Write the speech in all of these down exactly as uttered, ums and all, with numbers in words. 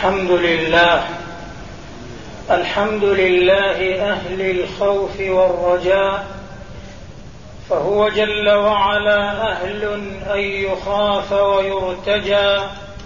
الحمد لله الحمد لله أهل الخوف والرجاء، فهو جل وعلا أهل أن يخاف ويرتجى.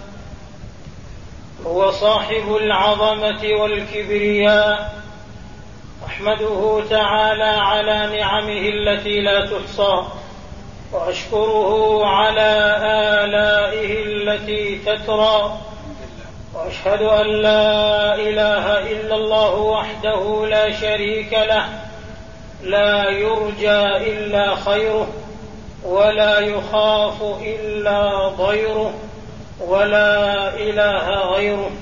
هو صاحب العظمة والكبرياء، أحمده تعالى على نعمه التي لا تحصى، وأشكره على آلائه التي تترى، وأشهد أن لا إله إلا الله وحده لا شريك له، لا يرجى إلا خيره، ولا يخاف إلا ضيره، ولا إله غيره.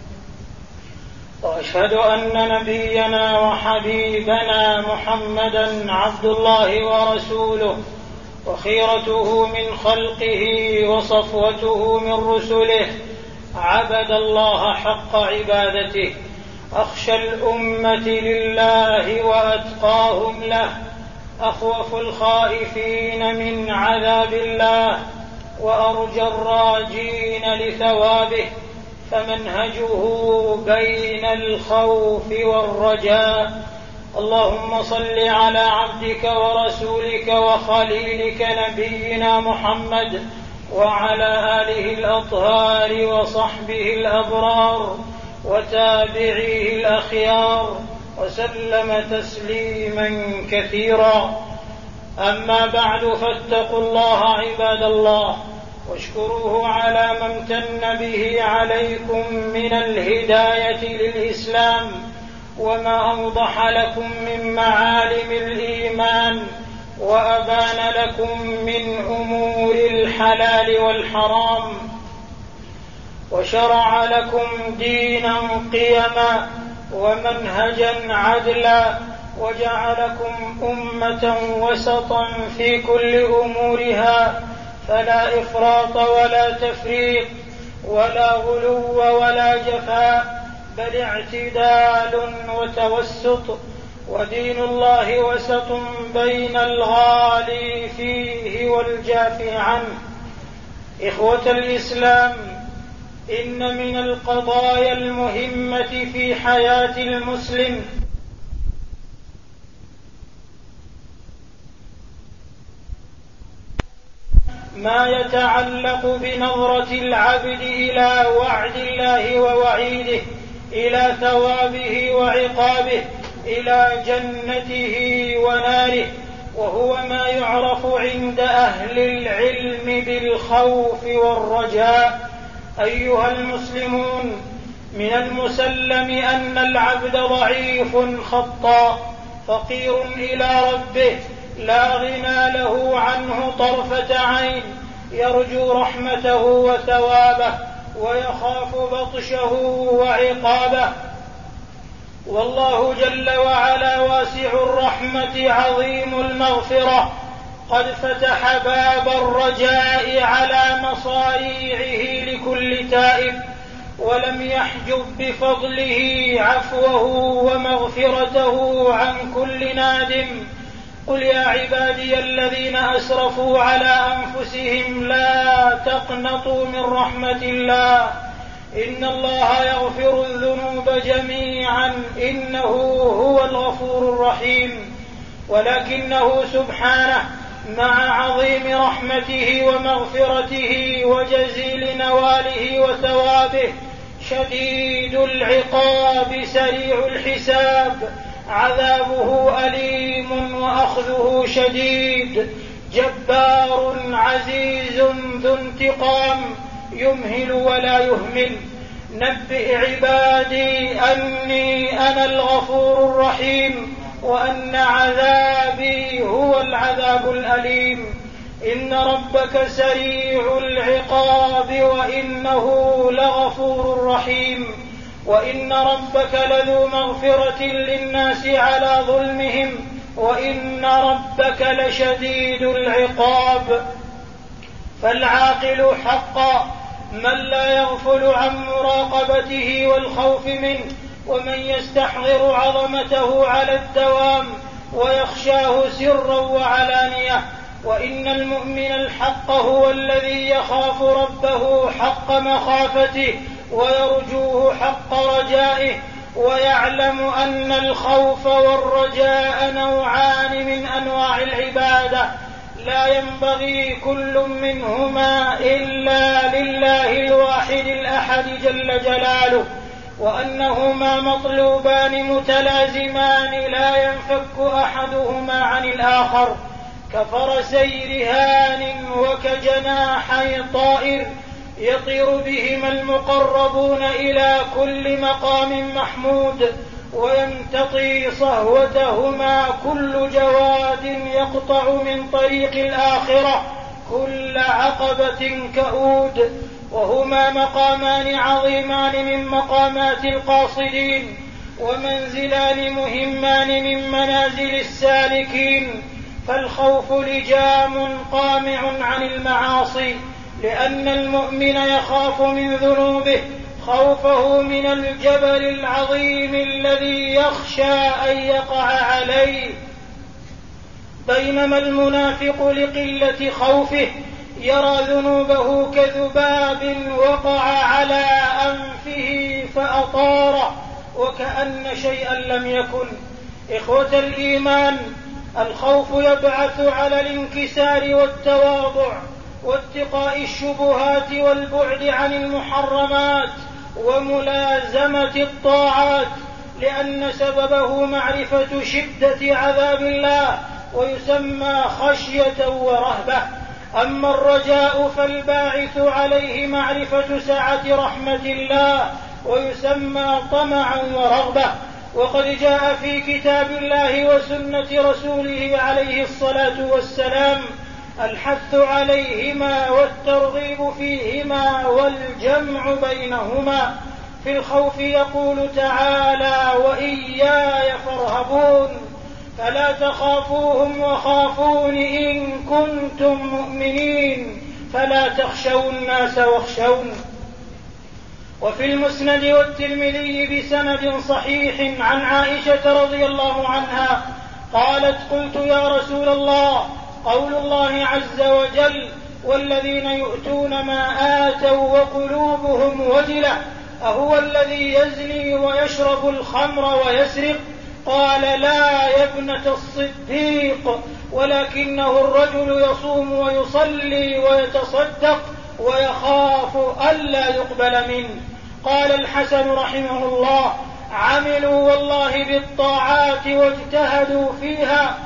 وأشهد أن نبينا وحبيبنا محمدًا عبد الله ورسوله، وخيرته من خلقه وصفوته من رسله، عبد الله حق عبادته، أخشى الأمة لله وأتقاهم له، أخوف الخائفين من عذاب الله، وأرجى الراجين لثوابه، فمنهجه بين الخوف والرجاء. اللهم صل على عبدك ورسولك وخليلك نبينا محمد وعلى آله الأطهار وصحبه الأبرار وتابعيه الأخيار، وسلم تسليما كثيرا. أما بعد، فاتقوا الله عباد الله، واشكروه على ما امتن به عليكم من الهداية للإسلام، وما أوضح لكم من معالم الإيمان، وأبان لكم من أمور الحلال والحرام، وشرع لكم دينا قيما ومنهجا عدلا، وجعلكم أمة وسطا في كل أمورها، فلا إفراط ولا تفريط، ولا غلو ولا جفاء، بل اعتدال وتوسط. ودين الله وسط بين الغالي فيه والجافي عنه. إخوة الإسلام، إن من القضايا المهمة في حياة المسلم ما يتعلق بنظرة العبد إلى وعد الله ووعيده، إلى ثوابه وعقابه، إلى جنته وناره، وهو ما يعرف عند أهل العلم بالخوف والرجاء. أيها المسلمون، من المسلم أن العبد ضعيف خطاء، فقير إلى ربه، لا غنى له عنه طرفة عين، يرجو رحمته وثوابه، ويخاف بطشه وعقابه. والله جل وعلا واسع الرحمة عظيم المغفرة، قد فتح باب الرجاء على مصاريعه لكل تائب، ولم يحجب بفضله عفوه ومغفرته عن كل نادم. قل يا عبادي الذين أسرفوا على أنفسهم لا تقنطوا من رحمة الله، إن الله يغفر الذنوب جميعا إنه هو الغفور الرحيم. ولكنه سبحانه مع عظيم رحمته ومغفرته وجزيل نواله وثوابه شديد العقاب سريع الحساب، عذابه أليم وأخذه شديد، جبار عزيز ذو انتقام، يمهل ولا يهمل. نبئ عبادي أني أنا الغفور الرحيم، وأن عذابي هو العذاب الأليم. إن ربك سريع العقاب، وإنه لغفور رحيم. وإن ربك لذو مغفرة للناس على ظلمهم، وإن ربك لشديد العقاب. فالعاقل حقا من لا يغفل عن مراقبته والخوف منه، ومن يستحضر عظمته على الدوام ويخشاه سرا وعلانية. وإن المؤمن الحق هو الذي يخاف ربه حق مخافته، ويرجوه حق رجائه، ويعلم أن الخوف والرجاء نوعان من أنواع العبادة لا ينبغي كل منهما إلا لله الواحد الأحد جل جلاله، وأنهما مطلوبان متلازمان لا ينفك أحدهما عن الآخر، كفرسي رهان وكجناحي طائر يطير بهما المقربون إلى كل مقام محمود، ويمتطي صهوتهما كل جواد يقطع من طريق الآخرة كل عقبة كؤود، وهما مقامان عظيمان من مقامات القاصدين، ومنزلان مهمان من منازل السالكين. فالخوف لجام قامع عن المعاصي، لأن المؤمن يخاف من ذنوبه خوفه من الجبل العظيم الذي يخشى أن يقع عليه، بينما المنافق لقلة خوفه يرى ذنوبه كذباب وقع على أنفه فأطاره وكأن شيئا لم يكن. إخوة الإيمان، الخوف يبعث على الانكسار والتواضع واتقاء الشبهات والبعد عن المحرمات وملازمة الطاعات، لأن سببه معرفة شدة عذاب الله ويسمى خشية ورهبة. أما الرجاء فالباعث عليه معرفة سعة رحمة الله ويسمى طمعا ورغبة. وقد جاء في كتاب الله وسنة رسوله عليه الصلاة والسلام الحث عليهما والترغيب فيهما والجمع بينهما. في الخوف يقول تعالى: وإياي فارهبون، فلا تخافوهم وخافون إن كنتم مؤمنين، فلا تخشوا الناس واخشون. وفي المسند والترمذي بسند صحيح عن عائشة رضي الله عنها قالت: قلت يا رسول الله، قول الله عز وجل: والذين يؤتون ما آتوا وقلوبهم وجلة، أهو الذي يزني ويشرب الخمر ويسرق؟ قال: لا يا ابنة الصديق، ولكنه الرجل يصوم ويصلي ويتصدق ويخاف ألا يقبل منه. قال الحسن رحمه الله: عملوا والله بالطاعات واجتهدوا فيها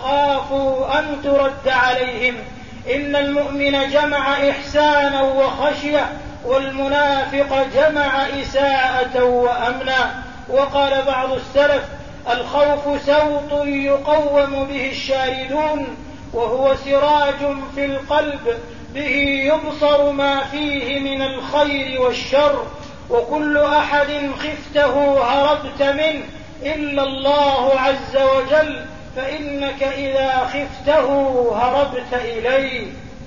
وخافوا أن ترد عليهم. إن المؤمن جمع إحسانا وخشية، والمنافق جمع إساءة وأمنا. وقال بعض السلف: الخوف سوط يقوم به الشاردون، وهو سراج في القلب به يبصر ما فيه من الخير والشر، وكل أحد خفته هربت منه إلا الله عز وجل، فإنك إذا خفته هربت إليه.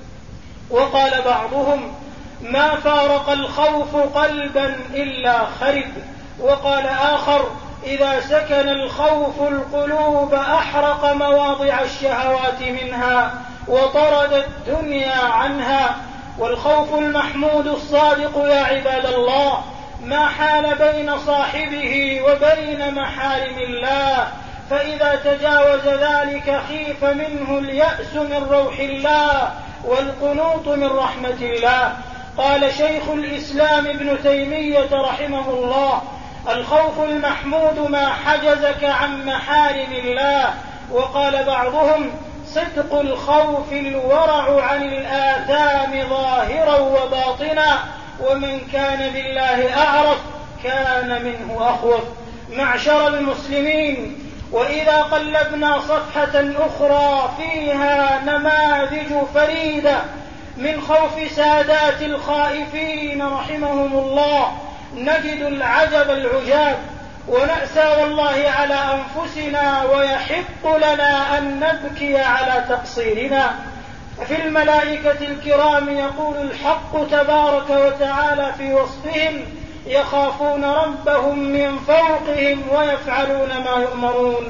وقال بعضهم: ما فارق الخوف قلبا إلا خرب. وقال آخر: إذا سكن الخوف القلوب أحرق مواضع الشهوات منها وطرد الدنيا عنها. والخوف المحمود الصادق يا عباد الله ما حال بين صاحبه وبين محارم الله، فإذا تجاوز ذلك خيف منه اليأس من روح الله والقنوط من رحمة الله. قال شيخ الإسلام ابن تيمية رحمه الله: الخوف المحمود ما حجزك عن محارم الله. وقال بعضهم: صدق الخوف الورع عن الآثام ظاهرا وباطنا، ومن كان بالله أعرف كان منه أخوف. معشر المسلمين، وإذا قلبنا صفحة أخرى فيها نماذج فريدة من خوف سادات الخائفين رحمهم الله نجد العجب العجاب، ونأسى والله على أنفسنا، ويحق لنا أن نبكي على تقصيرنا. في الملائكة الكرام يقول الحق تبارك وتعالى في وصفهم: يخافون ربهم من فوقهم ويفعلون ما يؤمرون.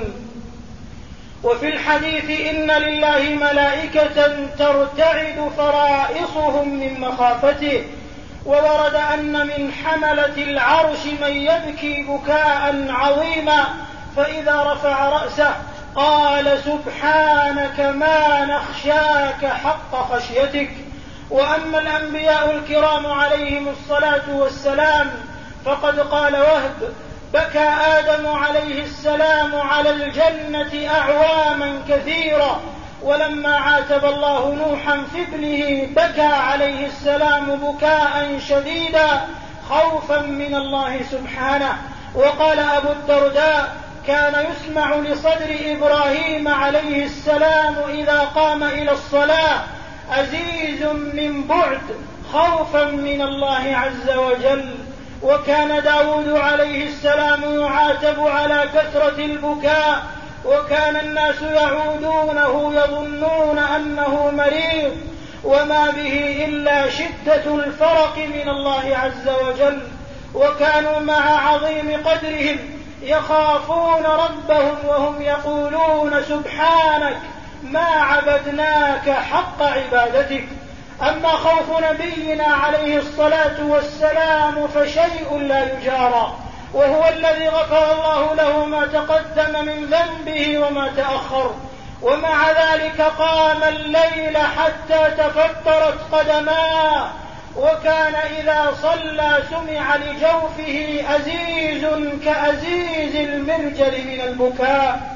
وفي الحديث: إن لله ملائكة ترتعد فرائصهم من مخافته. وورد أن من حملة العرش من يبكي بكاء عظيما، فإذا رفع رأسه قال سبحانك ما نخشاك حق خشيتك. وأما الأنبياء الكرام عليهم الصلاة والسلام فقد قال وهب بكى آدم عليه السلام على الجنة أعواما كثيرة، ولما عاتب الله نوحا في ابنه بكى عليه السلام بكاء شديدا خوفا من الله سبحانه. وقال أبو الدرداء كان يسمع لصدر إبراهيم عليه السلام إذا قام إلى الصلاة أزيز من بعد خوفا من الله عز وجل. وكان داود عليه السلام يعاتب على كثرة البكاء، وكان الناس يعودونه يظنون أنه مريض وما به إلا شدة الفرق من الله عز وجل. وكانوا مع عظيم قدرهم يخافون ربهم وهم يقولون سبحانك ما عبدناك حق عبادتك. أما خوف نبينا عليه الصلاة والسلام فشيء لا يجارى، وهو الذي غفر الله له ما تقدم من ذنبه وما تأخر. ومع ذلك قام الليل حتى تفطرت قدماه، وكان إذا صلى سمع لجوفه أزيز كأزيز المرجل من البكاء.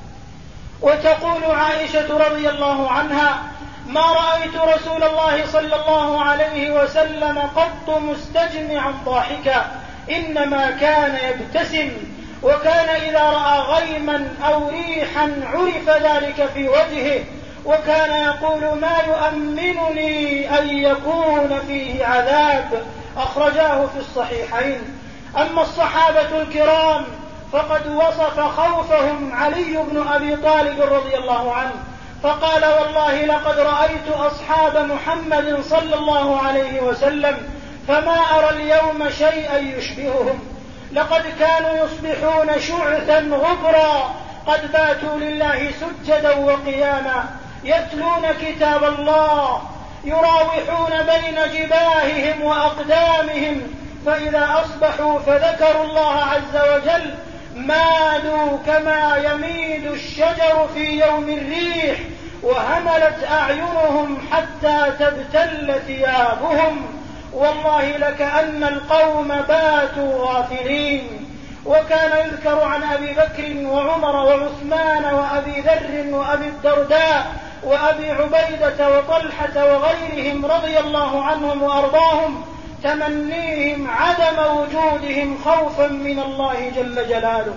وتقول عائشة رضي الله عنها ما رأيت رسول الله صلى الله عليه وسلم قط مستجمعا ضاحكا، إنما كان يبتسم، وكان إذا رأى غيما أو ريحا عرف ذلك في وجهه، وكان يقول ما يؤمنني أن يكون فيه عذاب. أخرجاه في الصحيحين. أما الصحابة الكرام فقد وصف خوفهم علي بن أبي طالب رضي الله عنه فقال والله لقد رأيت أصحاب محمد صلى الله عليه وسلم فما أرى اليوم شيئا يشبههم، لقد كانوا يصبحون شعثا غبرا قد باتوا لله سجدا وقياما، يتلون كتاب الله، يراوحون بين جباههم وأقدامهم، فإذا أصبحوا فذكروا الله عز وجل مادوا كما يميد الشجر في يوم الريح، وهملت أعينهم حتى تبتل ثيابهم، والله لكأن القوم باتوا غافلين. وكان يذكر عن أبي بكر وعمر وعثمان وأبي ذر وأبي الدرداء وأبي عبيدة وطلحة وغيرهم رضي الله عنهم وأرضاهم تمنيهم عدم وجودهم خوفا من الله جل جلاله.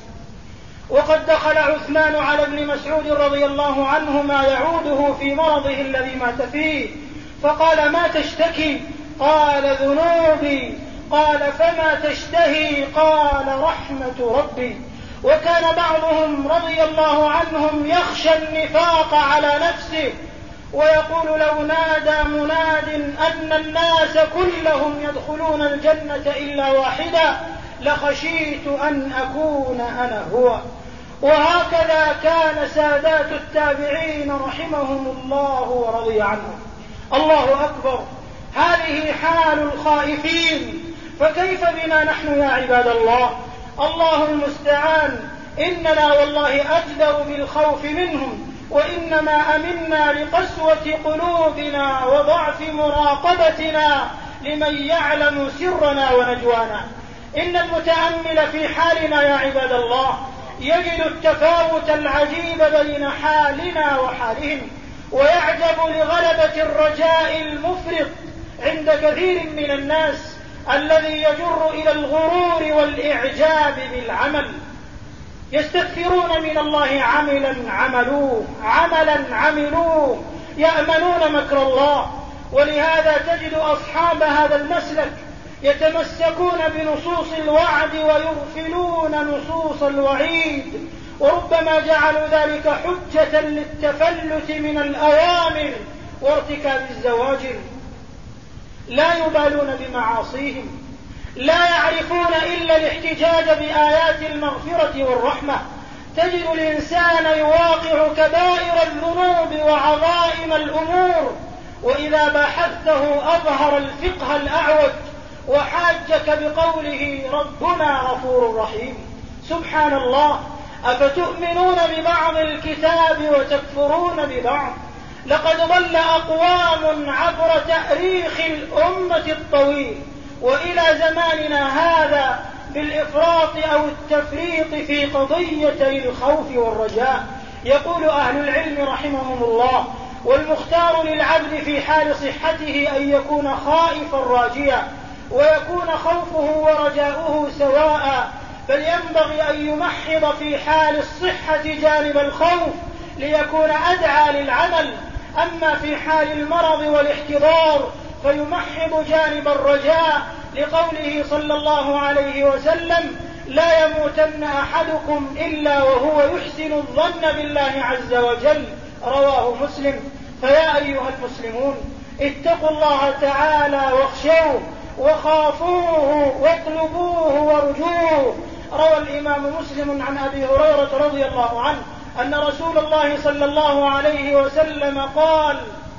وقد دخل عثمان على ابن مسعود رضي الله عنه ما يعوده في مرضه الذي مات فيه، فقال ما تشتكي؟ قال ذنوبي. قال فما تشتهي؟ قال رحمة ربي. وكان بعضهم رضي الله عنهم يخشى النفاق على نفسه ويقول لو نادى مناد أن الناس كلهم يدخلون الجنة إلا واحدا لخشيت أن أكون أنا هو. وهكذا كان سادات التابعين رحمهم الله ورضي عنهم. الله أكبر، هذه حال الخائفين، فكيف بنا نحن يا عباد الله؟ الله المستعان. إننا والله أجدر بالخوف منهم، وإنما أمنا لقسوة قلوبنا وضعف مراقبتنا لمن يعلم سرنا ونجوانا. إن المتأمل في حالنا يا عباد الله يجد التفاوت العجيب بين حالنا وحالهم، ويعجب لغلبة الرجاء المفرط عند كثير من الناس الذي يجر إلى الغرور والإعجاب بالعمل. يستكثرون من الله عملا عملوه عملا عملوه يأمنون مكر الله. ولهذا تجد أصحاب هذا المسلك يتمسكون بنصوص الوعد ويغفلون نصوص الوعيد، وربما جعلوا ذلك حجة للتفلت من الأوامر وارتكاب الزواجر. لا يبالون بمعاصيهم، لا يعرفون إلا الاحتجاج بآيات المغفرة والرحمة. تجد الإنسان يواقع كبائر الذنوب وعظائم الأمور وإذا بحثته أظهر الفقه الأعوج وحاجك بقوله ربنا غفور رحيم. سبحان الله، أفتؤمنون ببعض الكتاب وتكفرون ببعض؟ لقد ضل أقوام عبر تاريخ الأمة الطويل وإلى زماننا هذا بالإفراط أو التفريط في قضيتي الخوف والرجاء. يقول أهل العلم رحمهم الله: والمختار للعبد في حال صحته أن يكون خائفا راجيا، ويكون خوفه ورجاؤه سواء، بل ينبغي أن يمحض في حال الصحة جانب الخوف ليكون أدعى للعمل، أما في حال المرض والاحتضار فيمحض جانب الرجاء، لقوله صلى الله عليه وسلم: لا يموتن أحدكم إلا وهو يحسن الظن بالله عز وجل، رواه مسلم. فيا أيها المسلمون، اتقوا الله تعالى واخشوه وخافوه واطلبوه وارجوه. روى الإمام مسلم عن أبي هريرة رضي الله عنه أن رسول الله صلى الله عليه وسلم قال: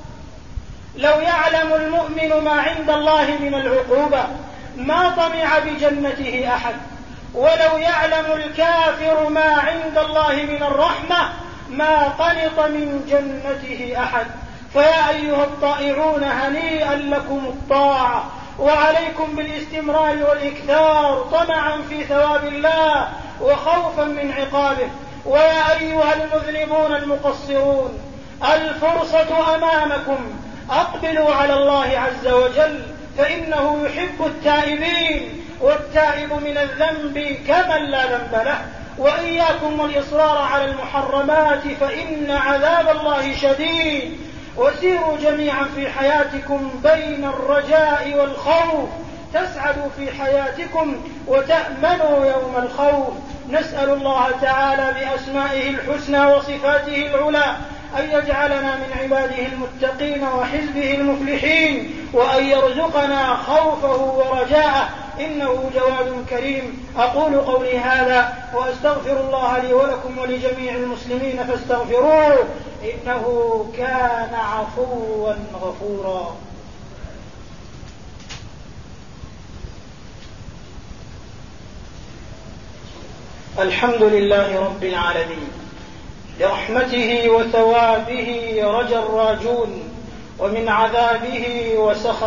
لو يعلم المؤمن ما عند الله من العقوبة ما طمع بجنته أحد، ولو يعلم الكافر ما عند الله من الرحمة ما قنط من جنته أحد. فيا أيها الطائعون، هنيئا لكم الطاعة، وعليكم بالاستمرار والإكثار طمعا في ثواب الله وخوفا من عقابه. ويا أيها المذنبون المقصرون، الفرصة أمامكم، أقبلوا على الله عز وجل، فإنه يحب التائبين، والتائب من الذنب كمن لا ذنب له. وإياكم والإصرار على المحرمات فإن عذاب الله شديد. وسيروا جميعا في حياتكم بين الرجاء والخوف، تسعدوا في حياتكم وتأمنوا يوم الخوف. نسأل الله تعالى بأسمائه الحسنى وصفاته العلى أن يجعلنا من عباده المتقين وحزبه المفلحين، وأن يرزقنا خوفه ورجاءه، إنه جواد كريم. أقول قولي هذا وأستغفر الله لي ولكم ولجميع المسلمين فاستغفروه، إنه كان عفوا غفورا. الحمد لله رب العالمين، لرحمته وثوابه رجا الراجون، ومن عذابه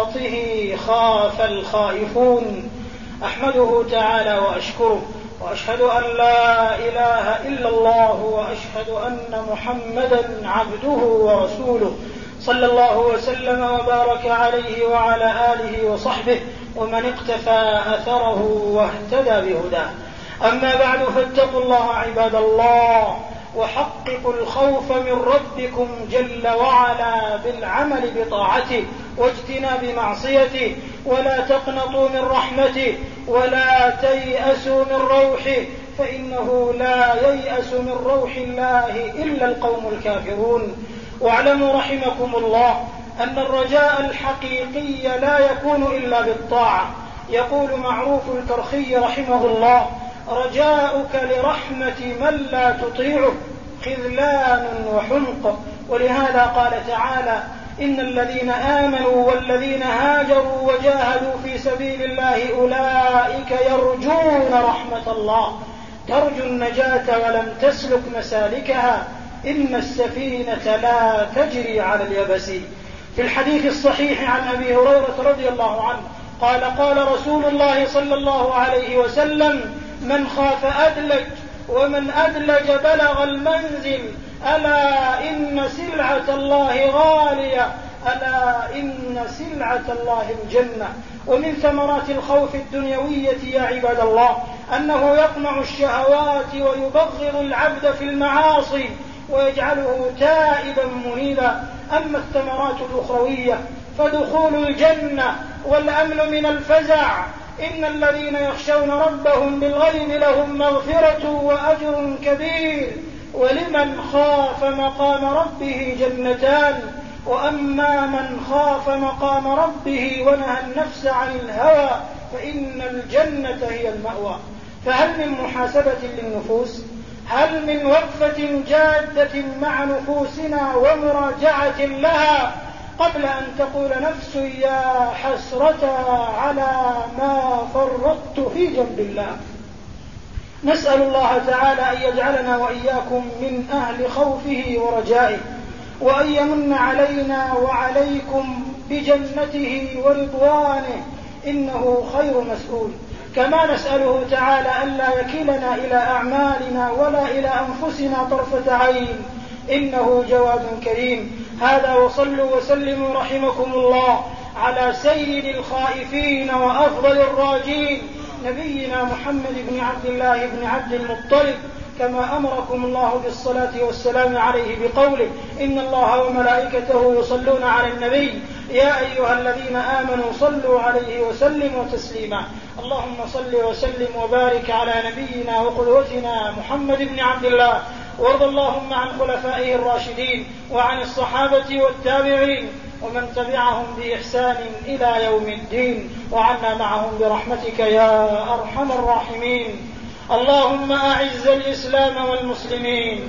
وسخطه خاف الخائفون. أحمده تعالى وأشكره، وأشهد أن لا إله إلا الله، وأشهد أن محمدا عبده ورسوله، صلى الله وسلم وبارك عليه وعلى آله وصحبه ومن اقتفى أثره واهتدى بهداه. أما بعد، فاتقوا الله عباد الله، وحققوا الخوف من ربكم جل وعلا بالعمل بطاعته واجتناب معصيته، ولا تقنطوا من رحمته ولا تيأسوا من روحه، فإنه لا ييأس من روح الله إلا القوم الكافرون. واعلموا رحمكم الله أن الرجاء الحقيقي لا يكون إلا بالطاعة. يقول معروف الكرخي رحمه الله: رجاؤك لرحمة من لا تطيعه خذلان وحمق. ولهذا قال تعالى: إن الذين آمنوا والذين هاجروا وجاهدوا في سبيل الله أولئك يرجون رحمة الله. ترجو النجاة ولم تسلك مسالكها، إن السفينة لا تجري على اليبس. في الحديث الصحيح عن أبي هريرة رضي الله عنه قال: قال رسول الله صلى الله عليه وسلم: من خاف أدلج، ومن أدلج بلغ المنزل، ألا إن سلعة الله غالية، ألا إن سلعة الله الجنة. ومن ثمرات الخوف الدنيوية يا عباد الله أنه يقمع الشهوات ويبغض العبد في المعاصي ويجعله تائبا منيبا. أما الثمرات الأخروية فدخول الجنة والأمن من الفزع. إن الذين يخشون ربهم بالغيب لهم مغفرة وأجر كبير. ولمن خاف مقام ربه جنتان: وأما من خاف مقام ربه ونهى النفس عن الهوى فإن الجنة هي المأوى. فهل من محاسبة للنفوس؟ هل من وقفة جادة مع نفوسنا ومراجعة لها؟ قبل أن تقول نفس يا حسرة على ما فرطت في جنب الله. نسأل الله تعالى أن يجعلنا وإياكم من أهل خوفه ورجائه، وأن يمن علينا وعليكم بجنته ورضوانه، إنه خير مسؤول. كما نسأله تعالى ألا يكلنا إلى أعمالنا ولا إلى أنفسنا طرفة عين، إنه جواد كريم. هذا وصلوا وسلموا رحمكم الله على سيد الخائفين وأفضل الراجين، نبينا محمد بن عبد الله بن عبد المطلب، كما أمركم الله بالصلاة والسلام عليه بقوله إن الله وملائكته يصلون على النبي يا أيها الذين آمنوا صلوا عليه وسلموا تسليما. اللهم صل وسلم وبارك على نبينا وقدوتنا محمد بن عبد الله، وارض اللهم عن خلفائه الراشدين وعن الصحابة والتابعين ومن تبعهم بإحسان إلى يوم الدين، وعنا معهم برحمتك يا أرحم الراحمين. اللهم أعز الإسلام والمسلمين،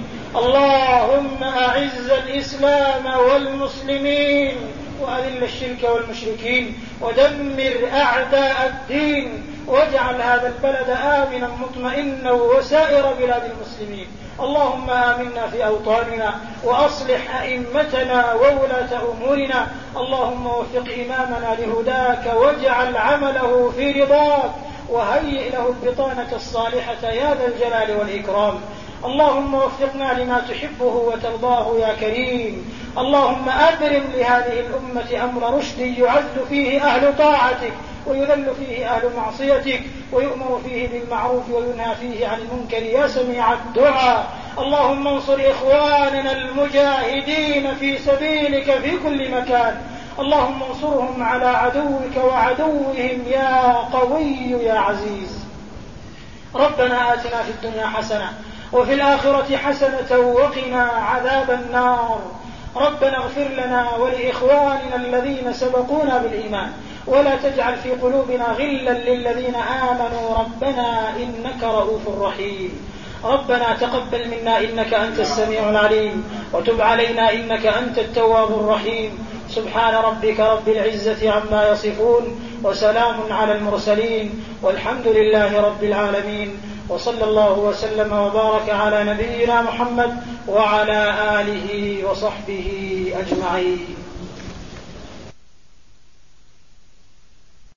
اللهم أعز الإسلام والمسلمين، وأذل الشرك والمشركين، ودمر أعداء الدين، واجعل هذا البلد آمنا مطمئنا وسائر بلاد المسلمين. اللهم آمنا في أوطاننا، وأصلح أئمتنا وولاة أمورنا. اللهم وفق إمامنا لهداك، واجعل عمله في رضاك، وهيئ له البطانة الصالحة يا ذا الجلال والإكرام. اللهم وفقنا لما تحبه وترضاه يا كريم. اللهم أبرم لهذه الأمة أمر رشد يعز فيه أهل طاعتك، ويذل فيه أهل معصيتك، ويؤمر فيه بالمعروف وينهى فيه عن المنكر يا سميع الدعاء. اللهم انصر إخواننا المجاهدين في سبيلك في كل مكان، اللهم انصرهم على عدوك وعدوهم يا قوي يا عزيز. ربنا آتنا في الدنيا حسنة وفي الآخرة حسنة وقنا عذاب النار. ربنا اغفر لنا ولإخواننا الذين سبقونا بالإيمان، ولا تجعل في قلوبنا غلا للذين آمنوا ربنا إنك رؤوف رحيم. ربنا تقبل منا إنك أنت السميع العليم، وتب علينا إنك أنت التواب الرحيم. سبحان ربك رب العزة عما يصفون، وسلام على المرسلين، والحمد لله رب العالمين. وصلى الله وسلم وبارك على نبينا محمد وعلى آله وصحبه أجمعين.